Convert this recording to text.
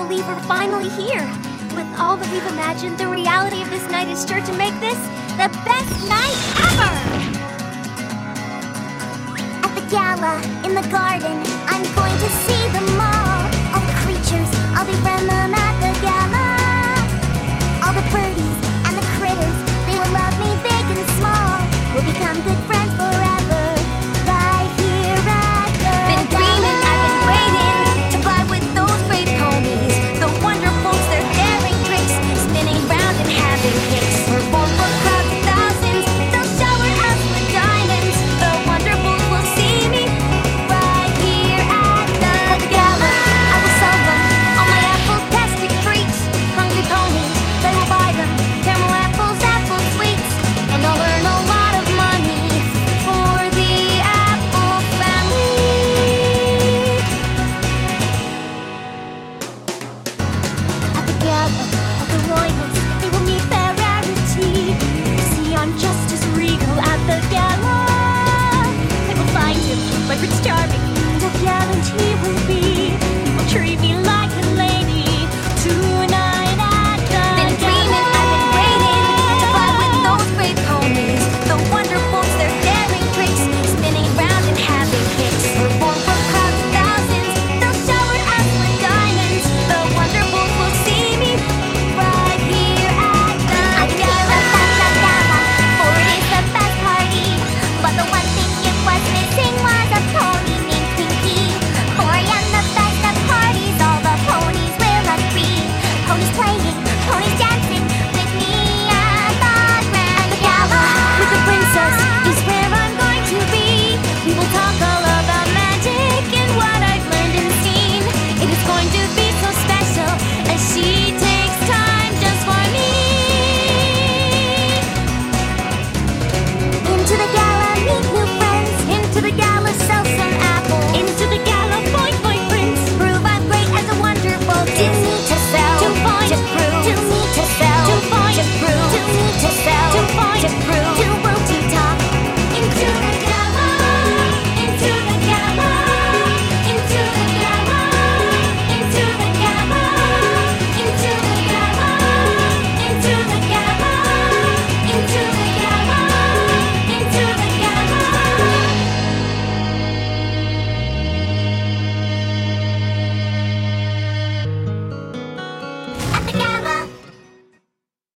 believe we're finally here. With all that we've imagined, the reality of this night is sure to make this the best night ever! At the gala, in the garden,